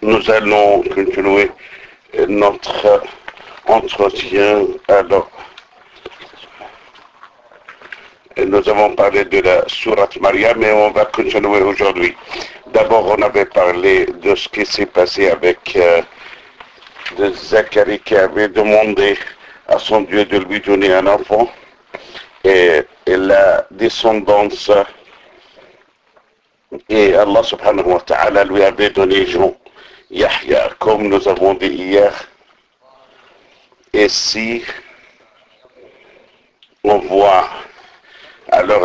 Nous allons continuer notre entretien. Alors, nous avons parlé de la sourate Maria, mais on va continuer aujourd'hui. D'abord, on avait parlé de ce qui s'est passé avec Zacharie qui avait demandé à son Dieu de lui donner un enfant et la descendance. Et Allah subhanahu wa ta'ala lui avait donné Jean, Yahya, comme nous avons dit hier. Et si on voit alors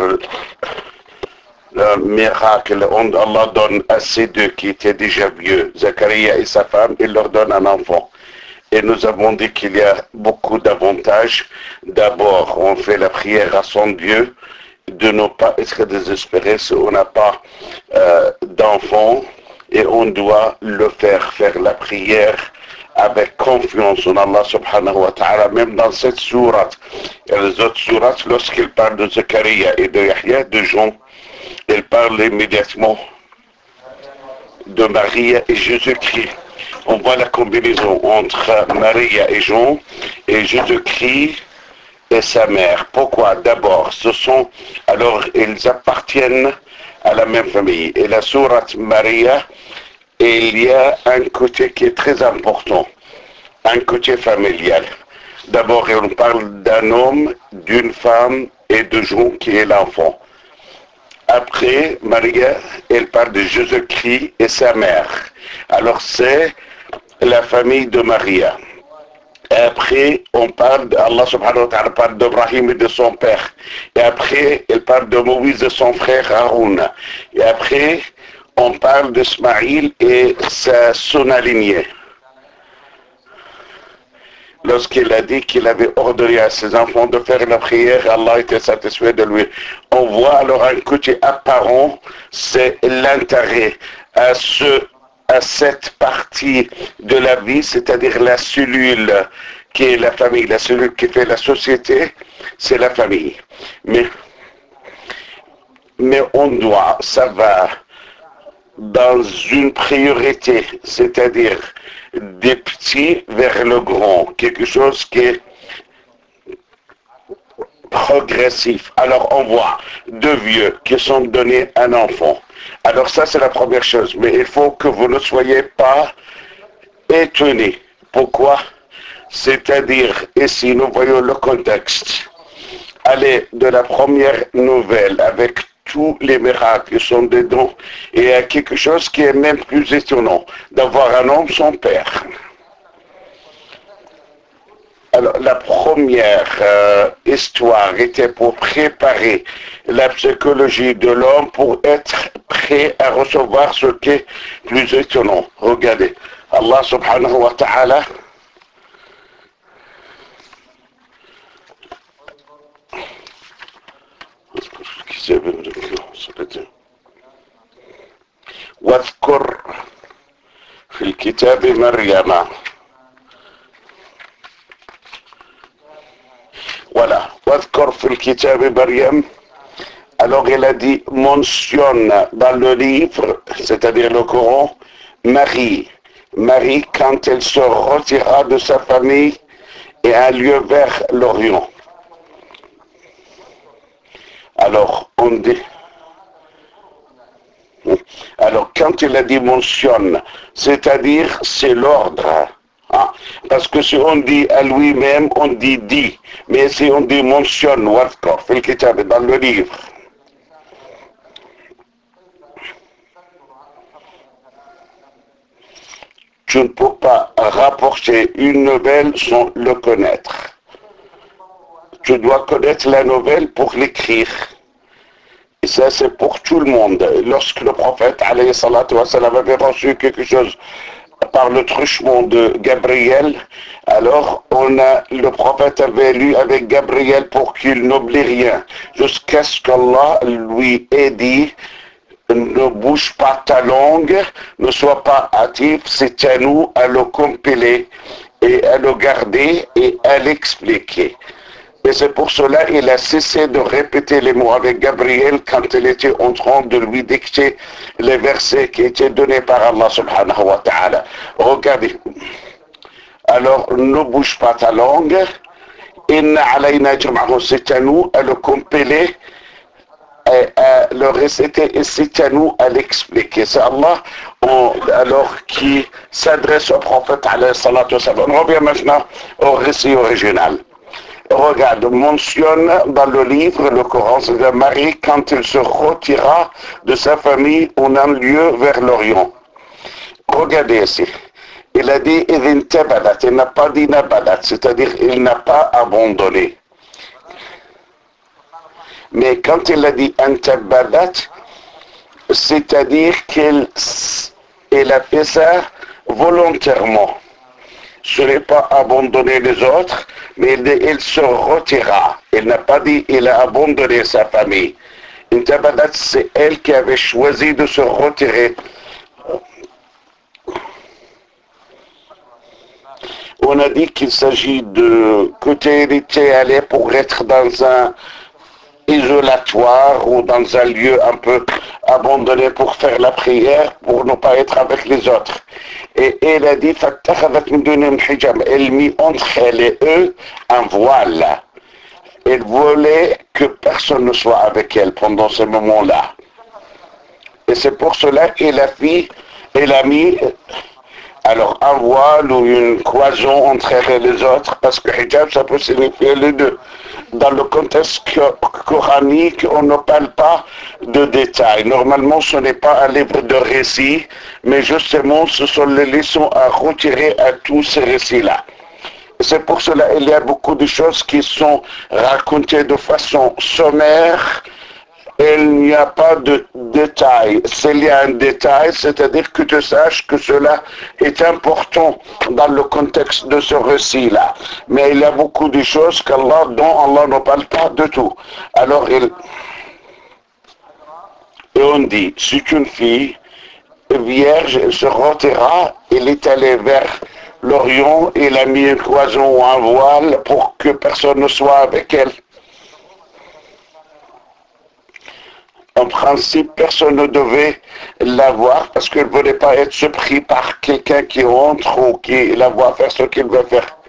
le miracle, Allah donne à ces deux qui étaient déjà vieux, Zacharie et sa femme, il leur donne un enfant. Et nous avons dit qu'il y a beaucoup d'avantages. D'abord, on fait la prière à son Dieu, de ne pas être désespéré si on n'a pas d'enfant, et on doit le faire la prière avec confiance en Allah subhanahu wa ta'ala, même dans cette sourate et les autres sourates, lorsqu'il parle de Zacharie et de Yahya, de Jean, il parle immédiatement de Marie et Jésus-Christ. On voit la combinaison entre Marie et Jean et Jésus-Christ et sa mère. Pourquoi? D'abord, ils appartiennent à la même famille. Et la sourate Maria, il y a un côté qui est très important, un côté familial. D'abord, on parle d'un homme, d'une femme et de Jean qui est l'enfant. Après, Maria, elle parle de Jésus-Christ et sa mère. Alors, c'est la famille de Maria. Et après, on parle d'Allah subhanahu wa ta'ala parle d'Abraham et de son père. Et après, il parle de Moïse et son frère Haroun. Et après, on parle d'Ismaïl et son lignée. Lorsqu'il a dit qu'il avait ordonné à ses enfants de faire la prière, Allah était satisfait de lui. On voit alors un côté apparent, c'est l'intérêt à cette partie de la vie, c'est-à-dire la cellule qui est la famille, la cellule qui fait la société, c'est la famille. Mais ça va dans une priorité, c'est-à-dire des petits vers le grand, quelque chose qui est progressif. Alors on voit deux vieux qui sont donnés un enfant. Alors ça c'est la première chose, mais il faut que vous ne soyez pas étonnés. Pourquoi? C'est-à-dire, ici nous voyons le contexte. Allez de la première nouvelle avec tous les miracles qui sont dedans, et il y a quelque chose qui est même plus étonnant, d'avoir un homme sans père. Alors, la première histoire était pour préparer la psychologie de l'homme pour être prêt à recevoir ce qui est plus étonnant. Regardez, Allah subhanahu wa ta'ala واذكر في الكتاب مريم. Voilà, واذكر في الكتاب مريم. Alors il a dit, mentionne dans le livre, c'est-à-dire le Coran, Marie. Marie quand elle se retira de sa famille et a lieu vers l'Orient. Alors on dit, alors quand il a dit mentionne, c'est-à-dire c'est l'ordre. Hein? Parce que si on dit à lui-même, on dit, mais si on dit mentionne, wadkor, fil kitab, dans le livre. Tu ne peux pas rapporter une nouvelle sans le connaître. Tu dois connaître la nouvelle pour l'écrire. Et ça, c'est pour tout le monde. Lorsque le prophète, alayhi salatu wa salam, avait reçu quelque chose par le truchement de Gabriel, alors le prophète avait lu avec Gabriel pour qu'il n'oublie rien, jusqu'à ce qu'Allah lui ait dit, ne bouge pas ta langue, ne sois pas hâtif, c'est à nous à le compiler et à le garder et à l'expliquer. Et c'est pour cela qu'il a cessé de répéter les mots avec Gabriel quand il était en train de lui dicter les versets qui étaient donnés par Allah subhanahu wa ta'ala. Regardez. Alors, ne bouge pas ta langue. Inna alayna jam'ahu, c'est à nous à le compiler, à le réciter, et c'est à nous à l'expliquer. C'est Allah alors qui s'adresse au prophète alayhi salatu wa sallam. On revient maintenant au récit original. Regarde, mentionne dans le livre, le Coran, c'est de Marie quand il se retira de sa famille en un lieu vers l'Orient. Regardez ici. Il a dit, il n'a pas dit nabadat, c'est-à-dire il n'a pas abandonné. Mais quand il a dit intabadat, c'est-à-dire qu'il a fait ça volontairement. Ce n'est pas abandonner les autres, mais il se retira. Il n'a pas dit il a abandonné sa famille. Intabadat, c'est elle qui avait choisi de se retirer. On a dit qu'il s'agit de côté il était allé pour être dans un isolatoire ou dans un lieu un peu abandonné pour faire la prière, pour ne pas être avec les autres. Et il a dit, elle mit entre elle et eux un voile. Elle voulait que personne ne soit avec elle pendant ce moment-là. Et c'est pour cela qu'il a mis alors un voile ou une cloison entre elle et les autres, parce que hijab, ça peut signifier les deux. Dans le contexte coranique, on ne parle pas de détails. Normalement, ce n'est pas un livre de récits, mais justement, ce sont les leçons à retirer à tous ces récits-là. C'est pour cela qu'il y a beaucoup de choses qui sont racontées de façon sommaire. Il n'y a pas de détail. S'il y a un détail, c'est-à-dire que tu saches que cela est important dans le contexte de ce récit-là. Mais il y a beaucoup de choses dont Allah ne parle pas du tout. Alors, et on dit, c'est une fille vierge, elle se retira, elle est allée vers l'Orient, il a mis une cloison ou un voile pour que personne ne soit avec elle. En principe, personne ne devait la voir parce qu'elle ne voulait pas être surpris par quelqu'un qui entre ou qui la voit faire ce qu'il veut faire.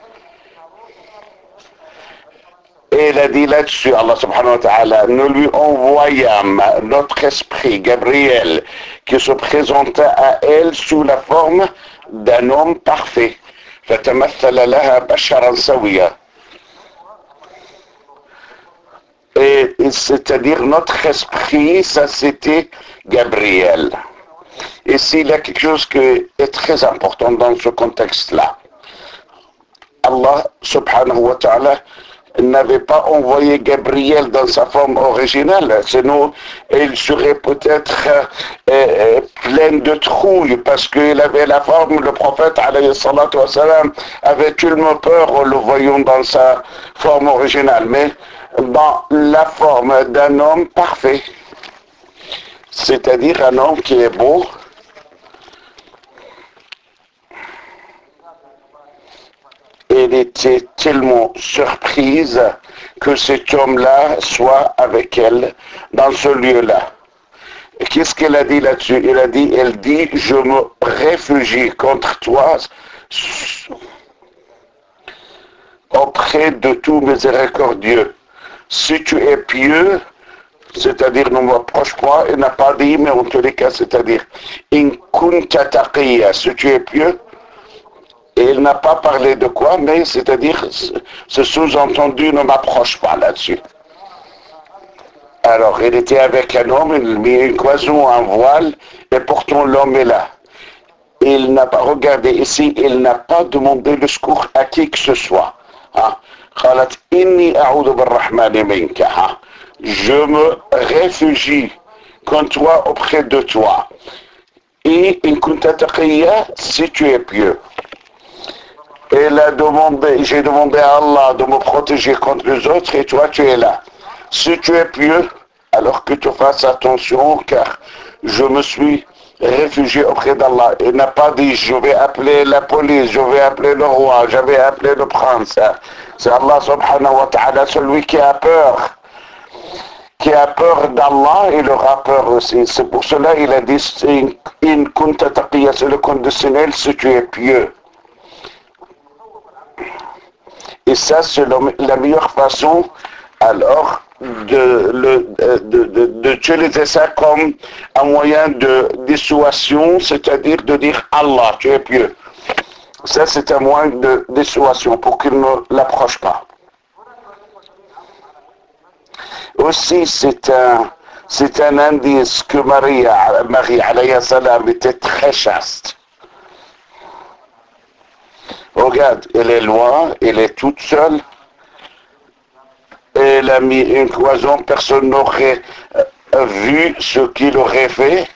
Et il a dit là-dessus, Allah subhanahu wa ta'ala, nous lui envoyâmes notre esprit, Gabriel, qui se présenta à elle sous la forme d'un homme parfait. فَتَمَثَّلَ لَهَا بَشَرًا سَوِيًّا. Et c'est-à-dire notre esprit, ça c'était Gabriel. Ici, il y a quelque chose qui est très important dans ce contexte-là. Allah subhanahu wa ta'ala n'avait pas envoyé Gabriel dans sa forme originale, sinon il serait peut-être plein de trouille parce qu'il avait la forme, le prophète alayhi salatu wa salam, avait tellement peur en le voyant dans sa forme originale, mais dans la forme d'un homme parfait, c'est-à-dire un homme qui est beau, elle était tellement surprise que cet homme-là soit avec elle dans ce lieu-là. Qu'est-ce qu'elle a dit là-dessus? Elle dit, je me réfugie contre toi auprès de tout miséricordieux. Si tu es pieux, c'est-à-dire ne m'approche pas, il n'a pas dit, mais en tous les cas, c'est-à-dire, in kunta taqiya, si tu es pieux, et il n'a pas parlé de quoi, mais c'est-à-dire, ce sous-entendu ne m'approche pas là-dessus. Alors, il était avec un homme, il mit une cloison, un voile, et pourtant l'homme est là. Il n'a pas regardé ici, il n'a pas demandé le secours à qui que ce soit. قالت إني أعوذ بالرحمن منك. Je me réfugie contre toi auprès de toi. Et in kunta taqiya, si tu es pieux. J'ai demandé à Allah de me protéger contre les autres et toi tu es là. Si tu es pieux, alors que tu fasses attention car je me suis réfugié auprès d'Allah. Il n'a pas dit je vais appeler la police, je vais appeler le roi, je vais appeler le prince. C'est Allah subhanahu wa ta'ala, celui qui a peur. Qui a peur d'Allah, il aura peur aussi. C'est pour cela qu'il a dit in kunta taqiyya, c'est le conditionnel si tu es pieux. Et ça, c'est la meilleure façon alors d'utiliser ça comme un moyen de dissuasion, c'est-à-dire de dire Allah, tu es pieux. Ça, c'est un moyen de dissuasion pour qu'il ne l'approche pas. Aussi, c'est un indice que Marie alayhi salam était très chaste. Regarde, elle est loin, elle est toute seule. Elle a mis une cloison, personne n'aurait vu ce qu'il aurait fait.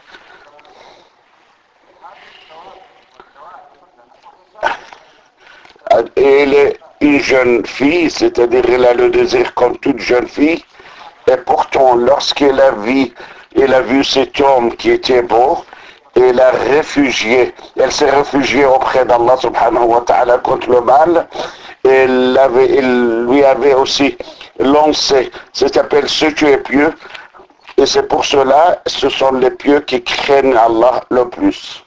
Elle est une jeune fille, c'est-à-dire elle a le désir comme toute jeune fille. Et pourtant, lorsqu'elle a vu cet homme qui était beau, elle s'est réfugiée auprès d'Allah subhanahu wa ta'ala contre le mal. Elle lui avait aussi lancé, ça s'appelle ce tu es pieux. Et c'est pour cela, ce sont les pieux qui craignent Allah le plus.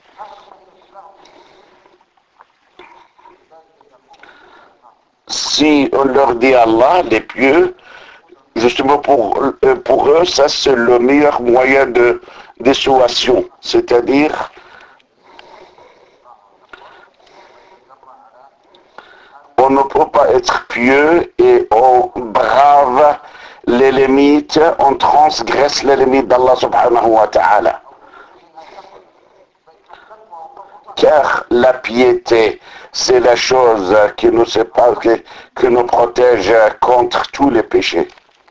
Si on leur dit Allah, les pieux, justement pour eux, ça c'est le meilleur moyen de dissuasion, c'est-à-dire on ne peut pas être pieux et on brave les limites, on transgresse les limites d'Allah subhanahu wa ta'ala. Car la piété, c'est la chose qui nous sépare, qui nous protège contre tous les péchés.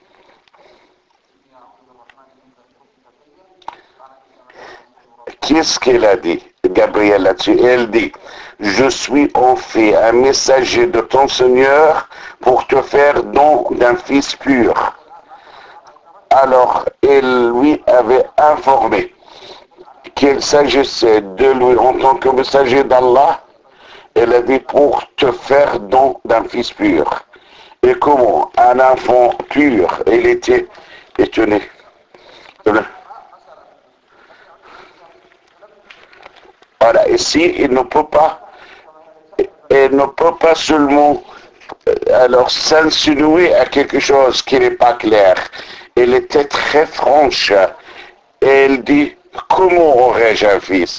Qu'est-ce qu'elle a dit, Gabriel, là-dessus? Elle dit, je suis en fait un messager de ton Seigneur pour te faire don d'un fils pur. Alors, elle lui avait informé qu'il s'agissait de lui en tant que messager d'Allah. Elle a dit pour te faire don d'un fils pur. Et comment un enfant pur, il était étonné. Voilà, ici, il ne peut pas seulement alors s'insinuer à quelque chose qui n'est pas clair. Elle était très franche. Elle dit, comment aurais-je un fils?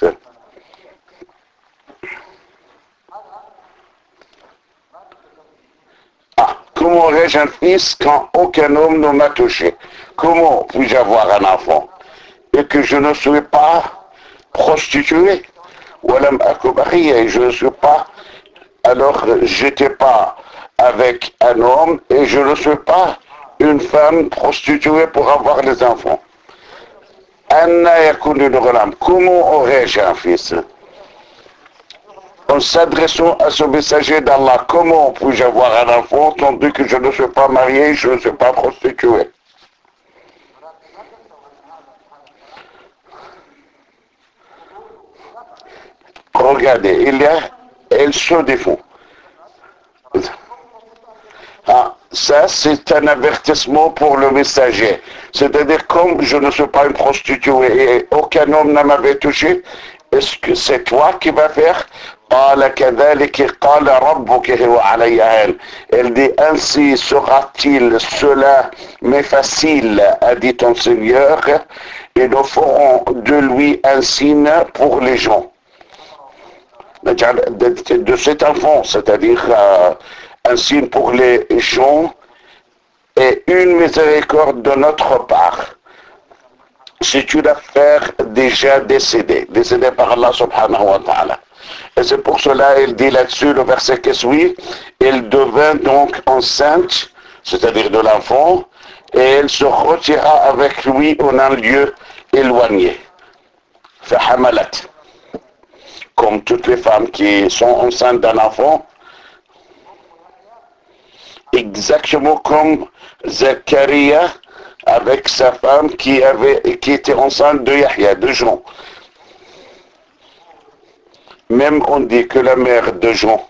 Comment aurais-je un fils quand aucun homme ne m'a touché? Comment puis-je avoir un enfant? Et que je ne suis pas prostituée? Et je ne suis pas, alors j'étais pas avec un homme et je ne suis pas une femme prostituée pour avoir des enfants. Comment aurais-je un fils? En s'adressant à ce messager d'Allah, comment puis-je avoir un enfant tandis que je ne suis pas marié, je ne suis pas prostitué? Regardez, elle se défend. Ça, c'est un avertissement pour le messager. C'est-à-dire, comme je ne suis pas une prostituée et aucun homme ne m'avait touché, est-ce que c'est toi qui vas faire? Elle dit, ainsi sera-t-il cela, mais facile, a dit ton Seigneur, et nous ferons de lui un signe pour les gens. De cet enfant, c'est-à-dire un signe pour les gens et une miséricorde de notre part. C'est une affaire déjà décédée par Allah subhanahu wa ta'ala. Et c'est pour cela, il dit là-dessus, le verset qui suit, elle devint donc enceinte, c'est-à-dire de l'enfant, et elle se retira avec lui en un lieu éloigné. Fahamalat. Comme toutes les femmes qui sont enceintes d'un enfant, exactement comme Zacharia avec sa femme qui était enceinte de Yahya, de Jean. Même on dit que la mère de Jean,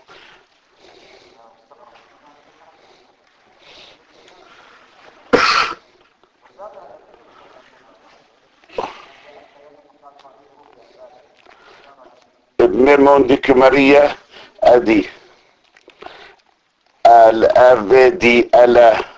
même on dit que Maria a dit, elle avait dit à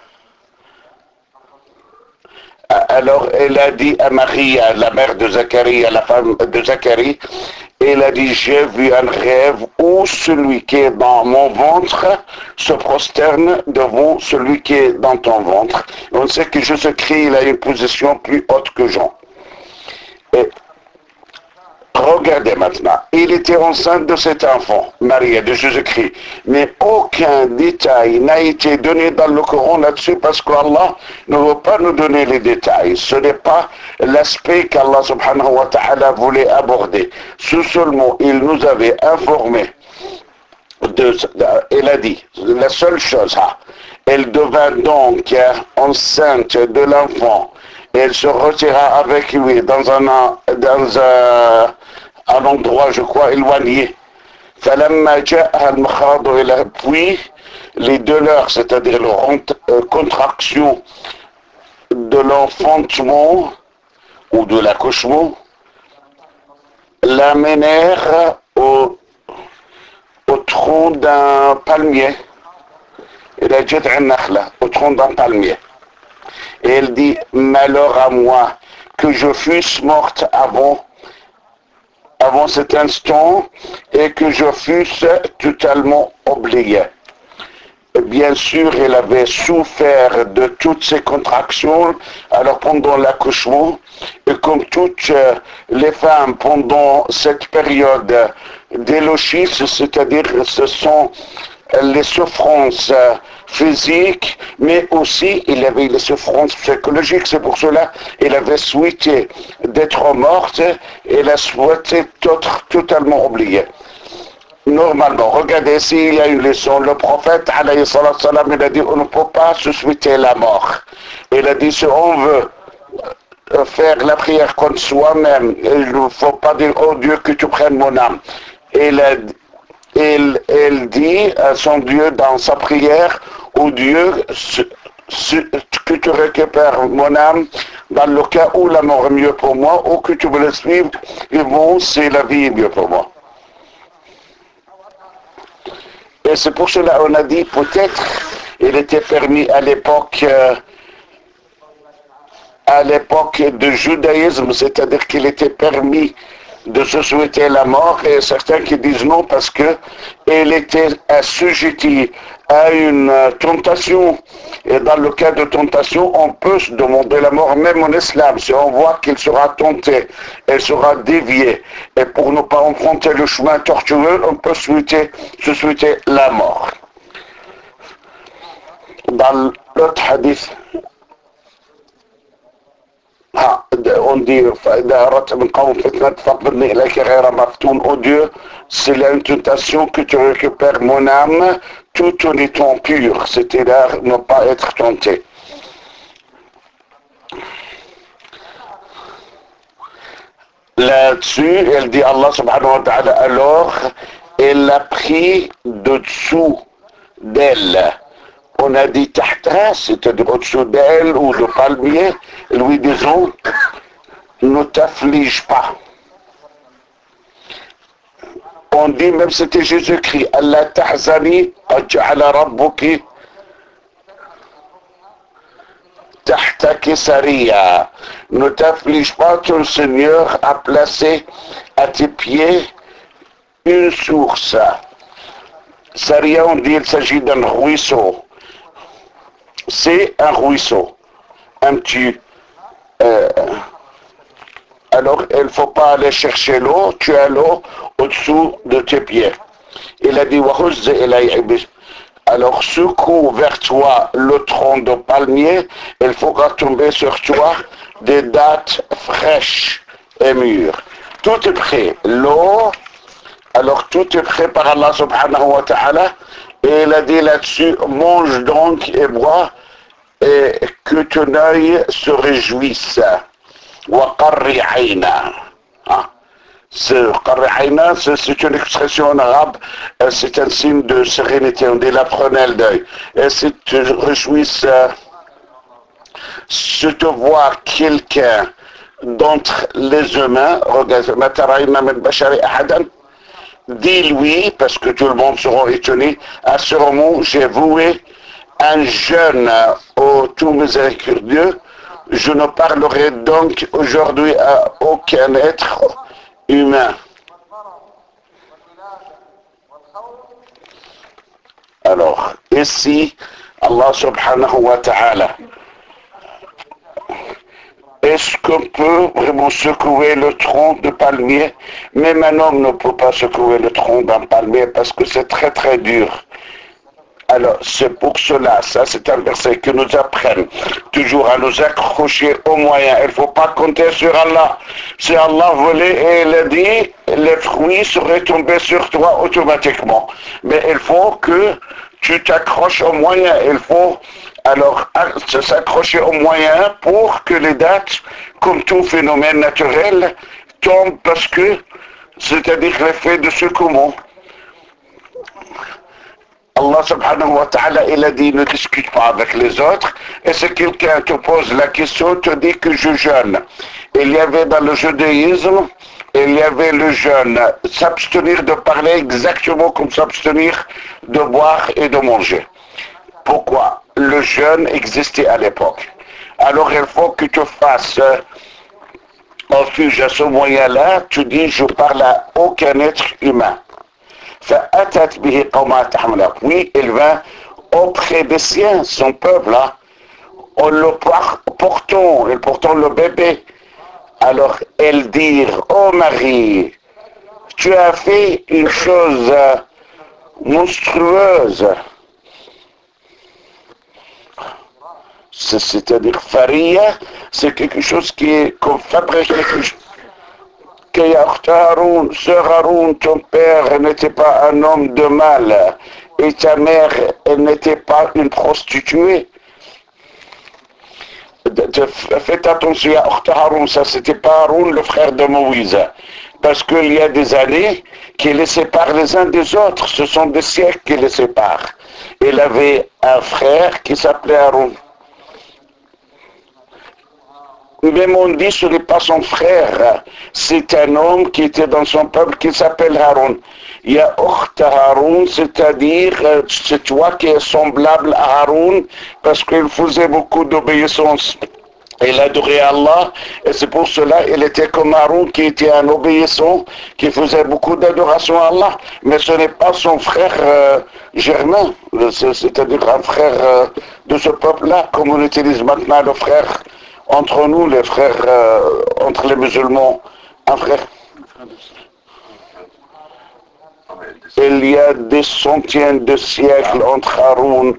alors elle a dit à Maria, la mère de Zacharie, la femme de Zacharie, elle a dit, j'ai vu un rêve où celui qui est dans mon ventre se prosterne devant celui qui est dans ton ventre. On sait que Jésus-Christ, il a une position plus haute que Jean. Et regardez maintenant, il était enceinte de cet enfant, Marie, de Jésus-Christ, mais aucun détail n'a été donné dans le Coran là-dessus parce qu'Allah ne veut pas nous donner les détails. Ce n'est pas l'aspect qu'Allah subhanahu wa ta'ala voulait aborder. Seulement, il nous avait informé il a dit, la seule chose, elle devint donc enceinte de l'enfant. Elle se retira avec lui dans un endroit, je crois, éloigné. Puis, les douleurs, c'est-à-dire la contraction de l'enfantement ou de l'accouchement, l'amenèrent au tronc d'un palmier. Il a dit au tronc d'un palmier. Et elle dit, malheur à moi, que je fusse morte avant cet instant et que je fusse totalement oubliée. Bien sûr, elle avait souffert de toutes ces contractions, alors pendant l'accouchement, et comme toutes les femmes pendant cette période d'élochis, c'est-à-dire ce sont les souffrances physiques, mais aussi il avait les souffrances psychologiques. C'est pour cela qu'il avait souhaité d'être morte et il a souhaité être totalement oublié. Normalement, regardez ici, il y a une leçon. Le prophète, alayhi salam, il a dit, on ne peut pas se souhaiter la mort. Il a dit, si on veut faire la prière contre soi-même, il ne faut pas dire, oh Dieu, que tu prennes mon âme. Il dit à son Dieu dans sa prière, oh Dieu, que tu récupères mon âme dans le cas où la mort est mieux pour moi, ou que tu me laisses vivre, et bon, c'est la vie est mieux pour moi. Et c'est pour cela qu'on a dit, peut-être, il était permis à l'époque du judaïsme, c'est-à-dire qu'il était permis de se souhaiter la mort, et certains qui disent non parce qu'il était assujetti à une tentation, et dans le cas de tentation, on peut se demander la mort, même en islam, si on voit qu'il sera tenté, il sera dévié, et pour ne pas emprunter le chemin tortueux, on peut se souhaiter la mort. Dans l'autre hadith, on dit, oh Dieu, c'est une tentation que tu récupères mon âme tout en étant pur, c'est-à-dire ne pas être tenté. Là-dessus, elle dit Allah subhanahu wa ta'ala, alors, elle l'a pris de dessous d'elle. On a dit tahta, c'est-à-dire au-dessous d'elle ou le palmier, lui disons, ne t'afflige pas. On dit même c'était Jésus-Christ, Allah tahzani, aj'ala rabbuki tahta kisariya. Ne t'afflige pas, ton Seigneur a placé à tes pieds une source. Saria, on dit, il s'agit d'un ruisseau. C'est un ruisseau, un petit... alors, il ne faut pas aller chercher l'eau, tu as l'eau au-dessous de tes pieds. Il a dit, alors secoue vers toi le tronc de palmier, il faudra tomber sur toi des dattes fraîches et mûres. Tout est prêt, l'eau, alors tout est prêt par Allah subhanahu wa ta'ala, et il a dit là-dessus, mange donc et bois, et que ton œil se réjouisse. C'est une expression en arabe, c'est un signe de sérénité, on dit la prunelle d'œil. Et si tu réjouisses, si tu vois quelqu'un d'entre les humains, dis-lui, parce que tout le monde sera étonné, assurément, j'ai voué un jeune au tout miséricordieux, je ne parlerai donc aujourd'hui à aucun être humain. Alors, ici, Allah subhanahu wa ta'ala, est-ce qu'on peut vraiment secouer le tronc de palmier? Même un homme ne peut pas secouer le tronc d'un palmier parce que c'est très très dur. Alors, c'est pour cela, ça c'est un verset qui nous apprenne toujours à nous accrocher aux moyens. Il ne faut pas compter sur Allah. Si Allah voulait et il a dit, les fruits seraient tombés sur toi automatiquement. Mais il faut que tu t'accroches aux moyens. Il faut alors s'accrocher aux moyens pour que les dates, comme tout phénomène naturel, tombent parce que, c'est-à-dire l'effet de secouement. Allah subhanahu wa ta'ala, il a dit ne discute pas avec les autres. Et si quelqu'un te pose la question, te dit que je jeûne. Il y avait dans le judaïsme, il y avait le jeûne, s'abstenir de parler exactement comme s'abstenir de boire et de manger. Pourquoi? Le jeûne existait à l'époque. Alors il faut que tu fasses refuge à ce moyen-là, tu dis je parle à aucun être humain. Oui, il va auprès des siens, son peuple, là, en le portant le bébé. Alors, elle dit, oh Marie, tu as fait une chose monstrueuse. C'est-à-dire, faria, c'est quelque chose qui est comme fabriqué. Haroun, sœur Haroun, ton père n'était pas un homme de mal et ta mère, elle n'était pas une prostituée. Faites attention à Haroun, ça c'était pas Haroun, le frère de Moïse. Parce qu'il y a des années qui les séparent les uns des autres. Ce sont des siècles qui les séparent. Il avait un frère qui s'appelait Haroun. Même on dit ce n'est pas son frère, c'est un homme qui était dans son peuple qui s'appelle Haroun. Il y a Okht Haroun, c'est-à-dire c'est toi qui es semblable à Haroun parce qu'il faisait beaucoup d'obéissance. Il adorait Allah et c'est pour cela qu'il était comme Haroun qui était un obéissant, qui faisait beaucoup d'adoration à Allah. Mais ce n'est pas son frère germain, c'est-à-dire un frère de ce peuple-là, comme on utilise maintenant le frère. Entre nous, les frères, entre les musulmans, un frère. Il y a des centaines de siècles entre Haroun.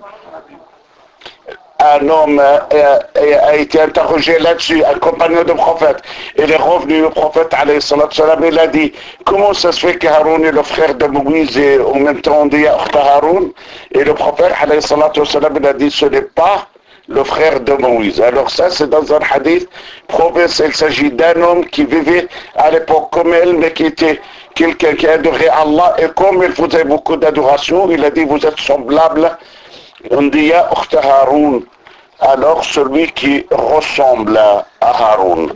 Un homme a été interrogé là-dessus, un compagnon du prophète. Il est revenu au prophète, alayhi salatu salam, il a dit, comment ça se fait que Haroun est le frère de Moïse et en même temps on dit Haroun? Et le prophète, alayhi salatu salam, il a dit, ce n'est pas le frère de Moïse. Alors ça, c'est dans un hadith prophète, il s'agit d'un homme qui vivait à l'époque comme elle, mais qui était quelqu'un qui adorait Allah, et comme il faisait beaucoup d'adoration, il a dit, vous êtes semblable, on dit, ya Okht Haroun, alors celui qui ressemble à Haroun.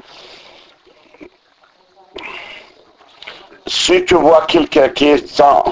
Si tu vois quelqu'un qui est sans...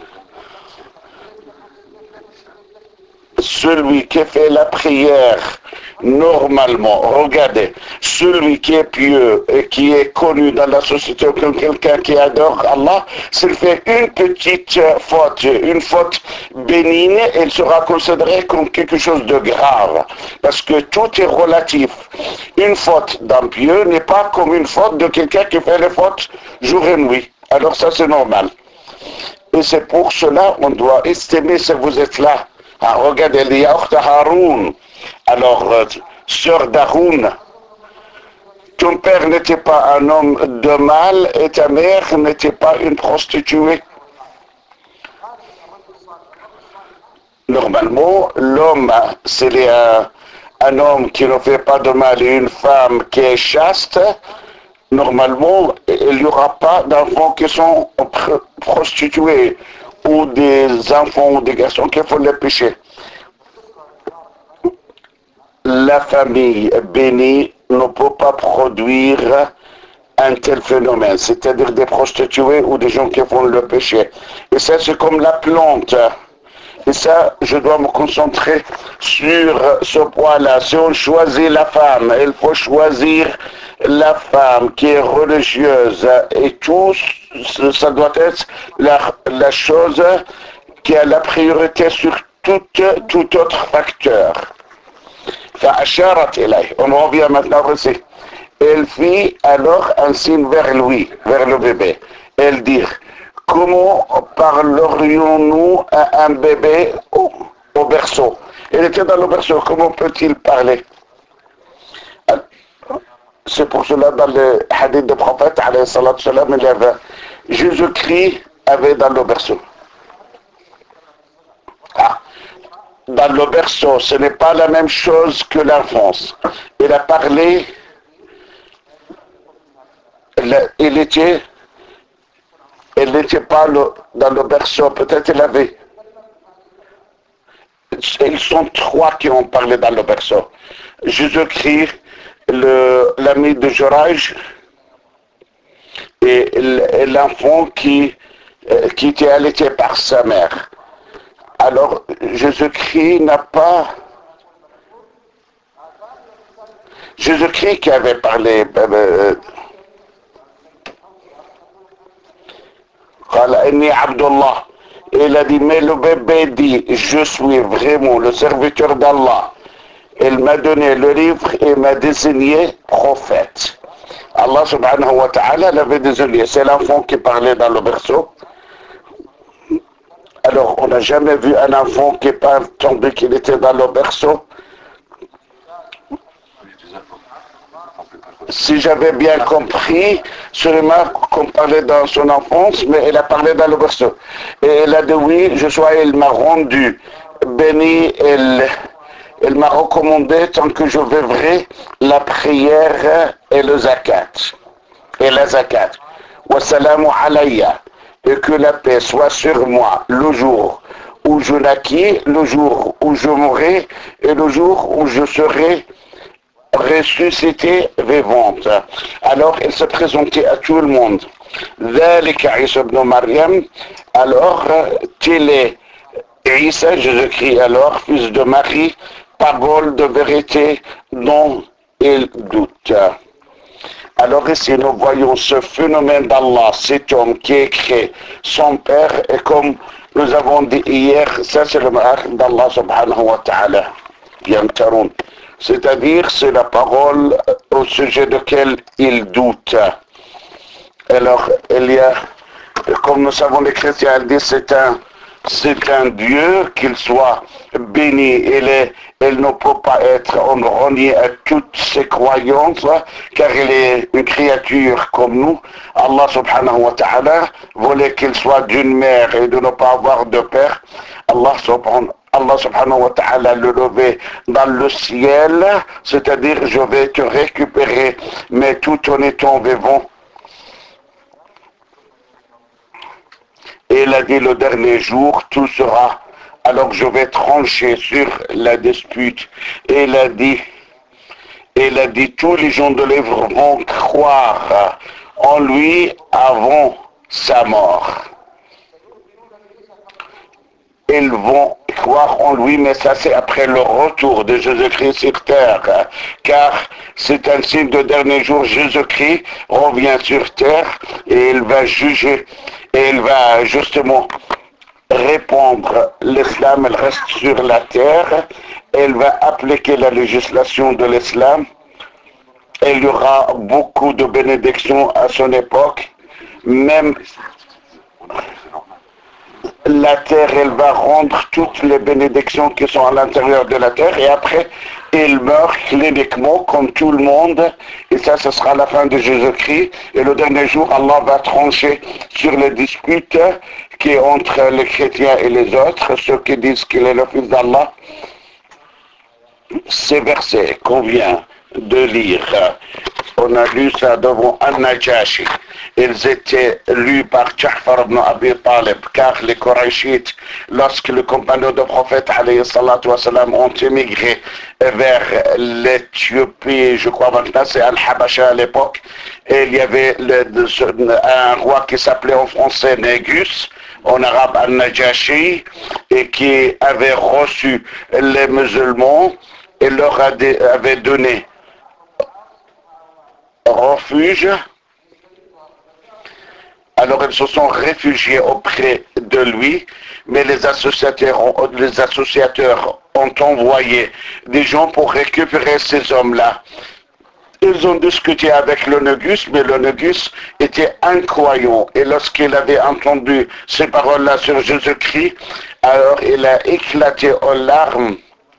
Celui qui fait la prière normalement, regardez, celui qui est pieux et qui est connu dans la société comme quelqu'un qui adore Allah, s'il fait une petite faute, une faute bénigne, il sera considéré comme quelque chose de grave. Parce que tout est relatif. Une faute d'un pieux n'est pas comme une faute de quelqu'un qui fait les fautes jour et nuit. Alors ça c'est normal. Et c'est pour cela qu'on doit estimer si vous êtes là. Ah, regardez, il y a Okht Haroun. Alors, sœur d'Haroun, ton père n'était pas un homme de mal et ta mère n'était pas une prostituée. Normalement, l'homme, c'est un homme qui ne fait pas de mal et une femme qui est chaste, normalement, il n'y aura pas d'enfants qui sont prostitués ou des enfants ou des garçons qui font le péché. La famille bénie ne peut pas produire un tel phénomène, c'est-à-dire des prostituées ou des gens qui font le péché. Et ça, c'est comme la plante. Et ça, je dois me concentrer sur ce point-là. Si on choisit la femme, il faut choisir la femme qui est religieuse. Et tout, ça doit être la chose qui a la priorité sur tout autre facteur. On revient maintenant aussi. Elle fit alors un signe vers lui, vers le bébé. Elle dit, comment parlerions-nous à un bébé au berceau? Il était dans le berceau, comment peut-il parler? C'est pour cela dans le hadith du prophète, il y avait Jésus-Christ avait dans le berceau. Dans le berceau, ce n'est pas la même chose que l'enfance. Il a parlé, il n'était pas dans le berceau, peut-être il avait. Ils sont trois qui ont parlé dans le berceau. Jésus-Christ, l'ami de Joraj, et l'enfant qui était allaité par sa mère. Alors, Jésus-Christ n'a pas... Jésus-Christ qui avait parlé... Il a dit, mais le bébé dit, je suis vraiment le serviteur d'Allah. Il m'a donné le livre et m'a désigné prophète. Allah subhanahu wa ta'ala l'avait désigné. C'est l'enfant qui parlait dans le berceau. Alors, on n'a jamais vu un enfant qui parle tandis qu'il était dans le berceau. Si j'avais bien compris, seulement qu'on parlait dans son enfance, mais elle a parlé dans le berceau. Et elle a dit oui, il m'a rendu béni, elle m'a recommandé tant que je vivrai la prière et le zakat. Et la zakat. Wassalamu alayya. Et que la paix soit sur moi le jour où je naquis, le jour où je mourrai et le jour où je serai ressuscité vivante. Alors il se présentait à tout le monde. Alors tel est Isa, Jésus-Christ, alors fils de Marie, parole de vérité dont il doute. Alors ici, nous voyons ce phénomène d'Allah, cet homme qui est créé, son père, et comme nous avons dit hier, ça c'est le marque d'Allah subhanahu wa ta'ala. C'est-à-dire, c'est la parole au sujet de laquelle il doute. Alors, il y a, comme nous savons les chrétiens, ils disent c'est un Dieu, qu'il soit béni. Il ne peut pas être renié à toutes ses croyances, car il est une créature comme nous. Allah subhanahu wa ta'ala voulait qu'il soit d'une mère et de ne pas avoir de père. Allah subhanahu wa ta'ala le levait dans le ciel, c'est-à-dire je vais te récupérer, mais tout en étant vivant. Et il a dit le dernier jour, tout sera. Alors je vais trancher sur la dispute. Et il a dit, tous les gens de l'œuvre vont croire en lui avant sa mort. Ils vont croire en lui, mais ça c'est après le retour de Jésus-Christ sur terre, car c'est un signe de dernier jour. Jésus-Christ revient sur terre et il va juger, et il va justement répandre l'islam, il reste sur la terre, il va appliquer la législation de l'islam. Il y aura beaucoup de bénédictions à son époque, même la terre, elle va rendre toutes les bénédictions qui sont à l'intérieur de la terre, et après, il meurt cliniquement comme tout le monde, et ça, ce sera la fin de Jésus-Christ, et le dernier jour, Allah va trancher sur les disputes qui est entre les chrétiens et les autres, ceux qui disent qu'il est le fils d'Allah. Ces versets qu'on vient de lire, On a lu ça devant An-Najashi. Ils étaient lus par Ja'far ibn Abi Talib, car les Qurayshites, lorsque les compagnons du prophète alayhi salatu wassalam, ont émigré vers l'Éthiopie, je crois maintenant c'est Al-Habasha à l'époque, et il y avait un roi qui s'appelait en français Négus, en arabe Al-Najashi, et qui avait reçu les musulmans et leur avait donné refuge. Alors ils se sont réfugiés auprès de lui, mais les associateurs ont envoyé des gens pour récupérer ces hommes-là. Ils ont discuté avec le Négus, mais le Négus était incroyant. Et lorsqu'il avait entendu ces paroles-là sur Jésus-Christ, alors il a éclaté en larmes.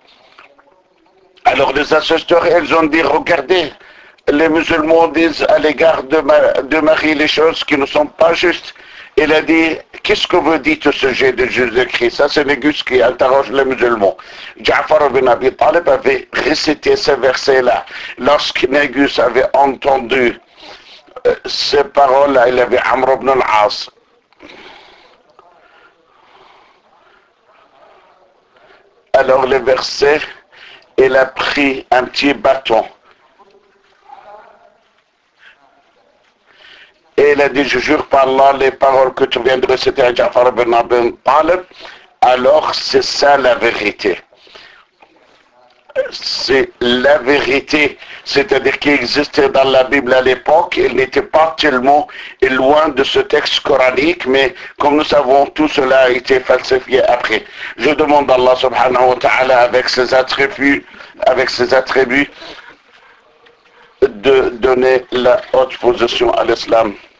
Alors les associateurs, ils ont dit, regardez, les musulmans disent à l'égard de Marie les choses qui ne sont pas justes. Il a dit, qu'est-ce que vous dites au sujet de Jésus-Christ? Ça, c'est Négus qui interroge les musulmans. Ja'far ibn Abi Talib avait récité ces versets-là. Lorsque Négus avait entendu ces paroles-là, il avait Amr ibn al-As. Alors, les versets, il a pris un petit bâton. Et il a dit, je jure par Allah, les paroles que tu viens de réciter à Ja'far ibn Abi Talib, alors c'est ça la vérité. C'est la vérité, c'est-à-dire qu'il existait dans la Bible à l'époque, il n'était pas tellement loin de ce texte coranique, mais comme nous savons, tout cela a été falsifié après. Je demande à Allah subhanahu wa ta'ala avec ses attributs, de donner la haute position à l'islam.